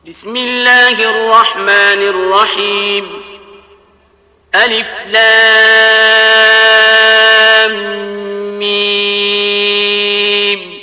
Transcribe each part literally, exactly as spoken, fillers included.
بسم الله الرحمن الرحيم ألف لام ميم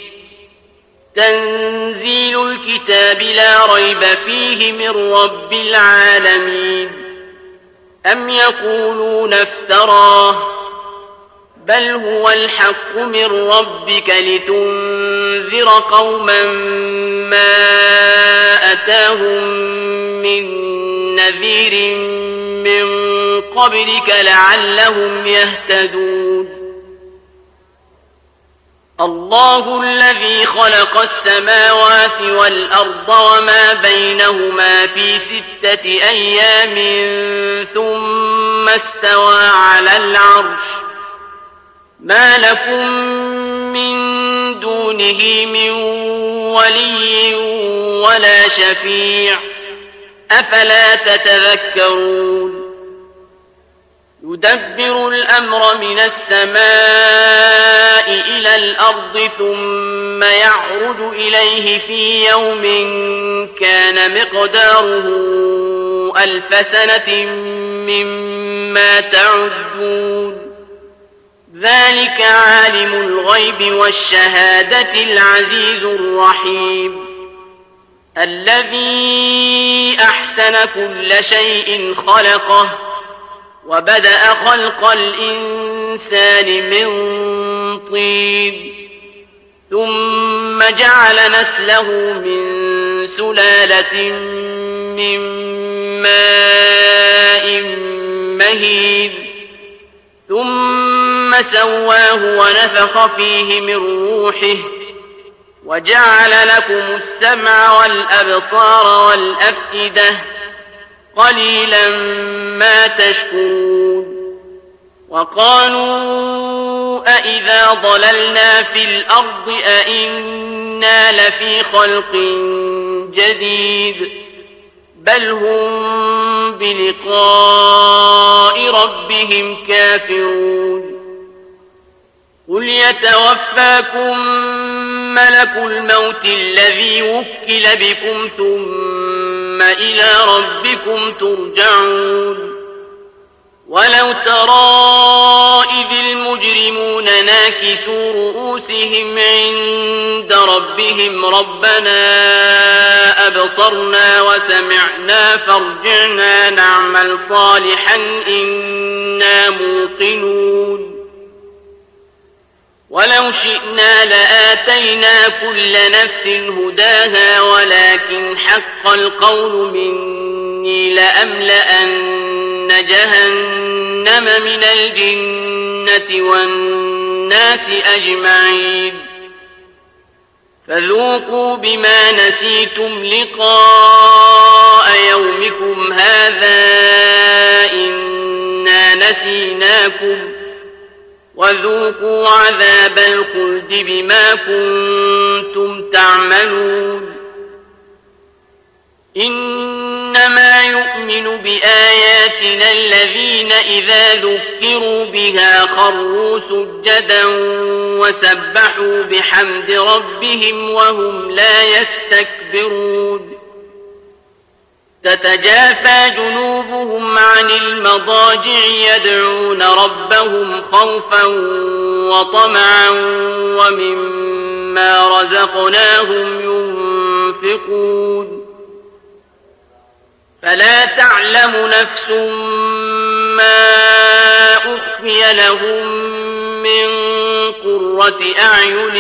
تنزيل الكتاب لا ريب فيه من رب العالمين أم يقولون افتراه بل هو الحق من ربك لتنذر قوما ما أتاهم من نذير من قبلك لعلهم يهتدون الله الذي خلق السماوات والأرض وما بينهما في ستة أيام ثم استوى على العرش ما لكم من دونه من ولي ولا شفيع أفلا تتذكرون يدبر الأمر من السماء إلى الأرض ثم يعرج إليه في يوم كان مقداره ألف سنة مما تعدون ذلك عالم الغيب والشهادة العزيز الرحيم الذي أحسن كل شيء خلقه وبدأ خلق الإنسان من طين ثم جعل نسله من سلالة من ماء مهين ثم سواه ونفخ فيه من روحه وجعل لكم السمع والأبصار والأفئدة قليلا ما تشكرون وقالوا أئذا ضللنا في الأرض أئنا لفي خلق جديد بل هم بلقاء ربهم كافرون قل يتوفاكم ملك الموت الذي وكل بكم ثم إلى ربكم ترجعون ولو ترى إذ المجرمون ناكسوا رؤوسهم عند ربهم ربنا أبصرنا وسمعنا فارجعنا نعمل صالحا إنا موقنون ولو شئنا لآتينا كل نفس هداها ولكن حق القول مني لأملأن جهنم من الجنة والناس أجمعين فذوقوا بما نسيتم لقاء يومكم هذا إنا نسيناكم وذوقوا عذاب الخلد بما كنتم تعملون إنما يؤمن بآياتنا الذين إذا ذكروا بها خروا سجدا وسبحوا بحمد ربهم وهم لا يستكبرون تتجافى جنوبهم عن المضاجع يدعون ربهم خوفا وطمعا ومما رزقناهم ينفقون فلا تعلم نفس ما أخفي لهم من قرة أعين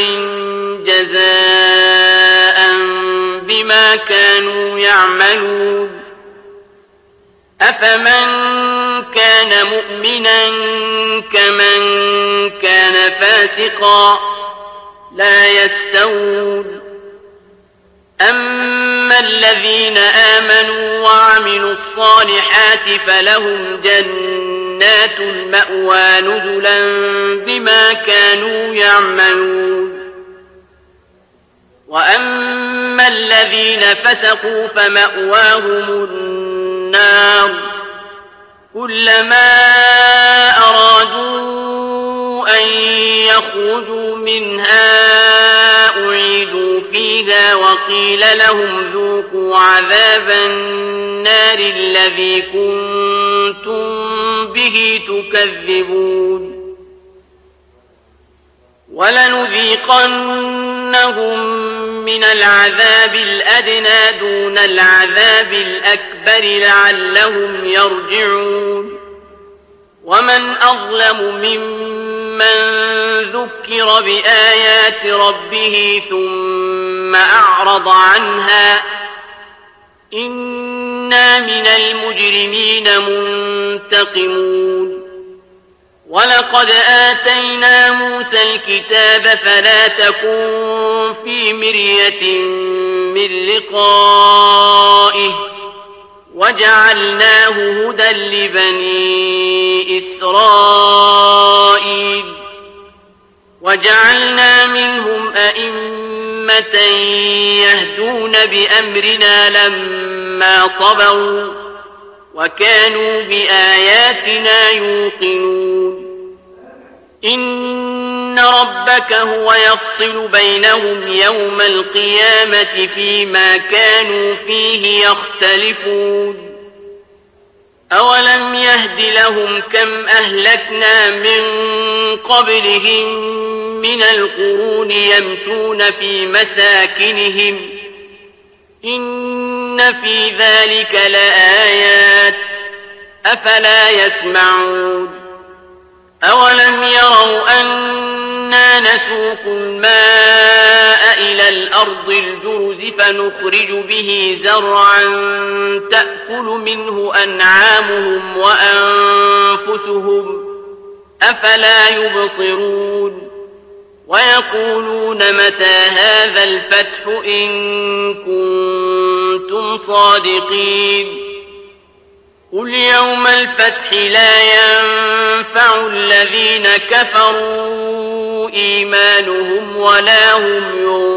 جزاء بما كانوا يعملون أفمن كان مؤمنا كمن كان فاسقا لا يستوون أما الذين آمنوا وعملوا الصالحات فلهم جنات المأوى نزلا بما كانوا يعملون وأما الذين فسقوا فمأواهم النار كلما أرادوا أن يخرجوا منها أعيدوا فيها وقيل لهم ذوقوا عذاب النار الذي كنتم به تكذبون ولنذيقنهم من العذاب الأدنى دون العذاب الأكبر لعلهم يرجعون ومن أظلم ممن ذكر بآيات ربه ثم أعرض عنها إنا من المجرمين منتقمون ولقد آتينا موسى الكتاب فلا تكن في مرية من لقائه وجعلناه هدى لبني إسرائيل وجعلنا منهم أئمة يهدون بأمرنا لما صبروا وكانوا بآياتنا يوقنون إن ربك هو يفصل بينهم يوم القيامة فيما كانوا فيه يختلفون أولم يهد لهم كم أهلكنا من قبلهم من القرون يمشون في مساكنهم إن في ذلك لآيات أفلا يسمعون أولم يروا أنا نسوق الماء إلى الأرض الجرز فنخرج به زرعا تأكل منه أنعامهم وأنفسهم أفلا يبصرون ويقولون متى هذا الفتح إن كنتم صادقين قل يوم الفتح لا ينفع الذين كفروا إيمانهم ولا هم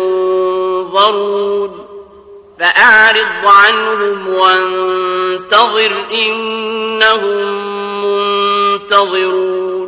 ينظرون فأعرض عنهم وانتظر إنهم منتظرون